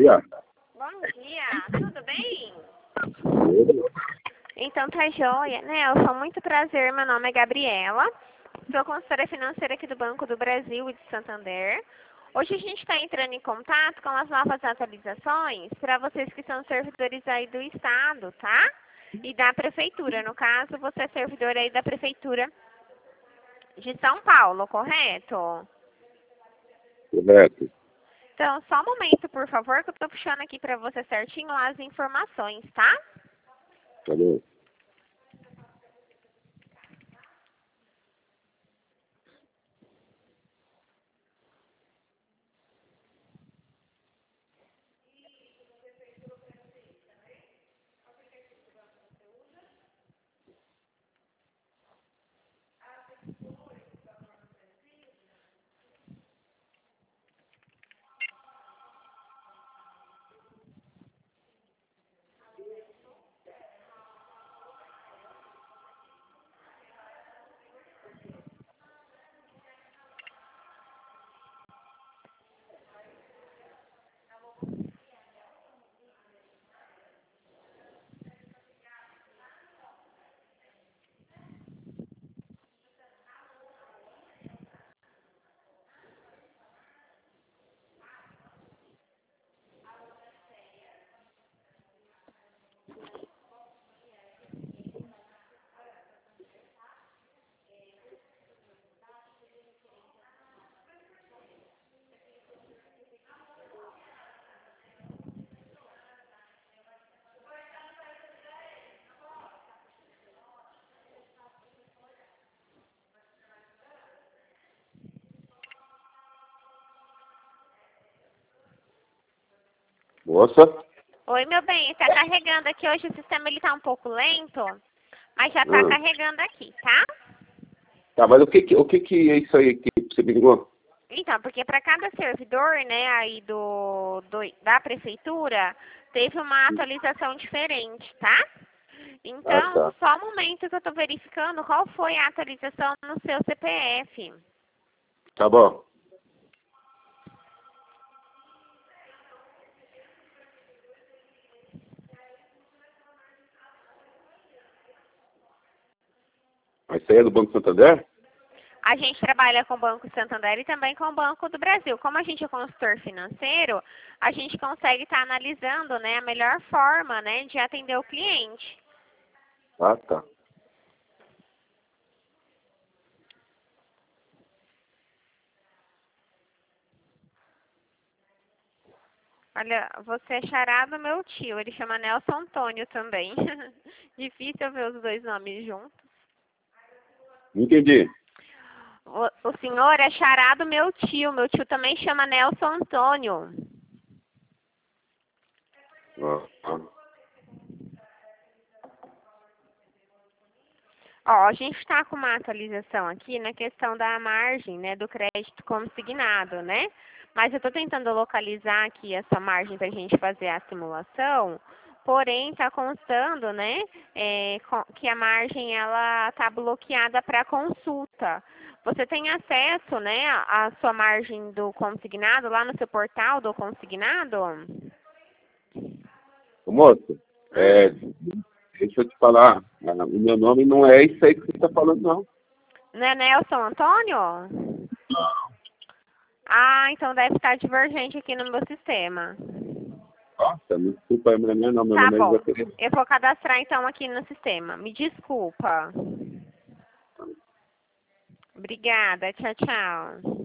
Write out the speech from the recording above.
dia. Bom dia, tudo bem? Então tá joia, Nelson, muito prazer, meu nome é Gabriela, sou consultora financeira aqui do Banco do Brasil e de Santander. Hoje a gente está entrando em contato com as novas atualizações para vocês que são servidores aí do Estado, tá? E da Prefeitura, no caso, você é servidor aí da Prefeitura de São Paulo, correto? Correto. Então, só um momento, por favor, que eu estou puxando aqui para você certinho lá as informações, tá? Tá bom. Moça? Oi, meu bem, está carregando aqui. Hoje o sistema ele tá um pouco lento, mas já está carregando aqui, tá? Tá, mas o que é isso aí que você me ligou? Então, porque para cada servidor, aí da prefeitura, teve uma atualização diferente, tá? Ah, Então, tá. só um momento que eu estou verificando qual foi a atualização no seu CPF. Tá bom. Mas isso aí é do Banco Santander? A gente trabalha com o Banco Santander e também com o Banco do Brasil. Como a gente é consultor financeiro, a gente consegue estar analisando, a melhor forma, de atender o cliente. Ah, tá. Olha, você é xará do meu tio, ele chama Nelson Antônio também. Difícil ver os dois nomes juntos. Não entendi. O senhor é xará do meu tio também chama Nelson Antônio. Ah. Ó, a gente está com uma atualização aqui na questão da margem, do crédito consignado, Mas eu estou tentando localizar aqui essa margem para a gente fazer a simulação, porém está constando, que a margem ela está bloqueada para consulta. Você tem acesso, à sua margem do consignado lá no seu portal do consignado? Ô, moço, deixa eu te falar. O meu nome não é isso aí que você está falando, não. Não é Nelson Antônio? Ah, então deve estar divergente aqui no meu sistema. Nossa, me desculpa aí, mas não é não. Meu Tá nome é bom. José Pereira. Eu vou cadastrar então aqui no sistema. Me desculpa. Obrigada. Tchau, tchau.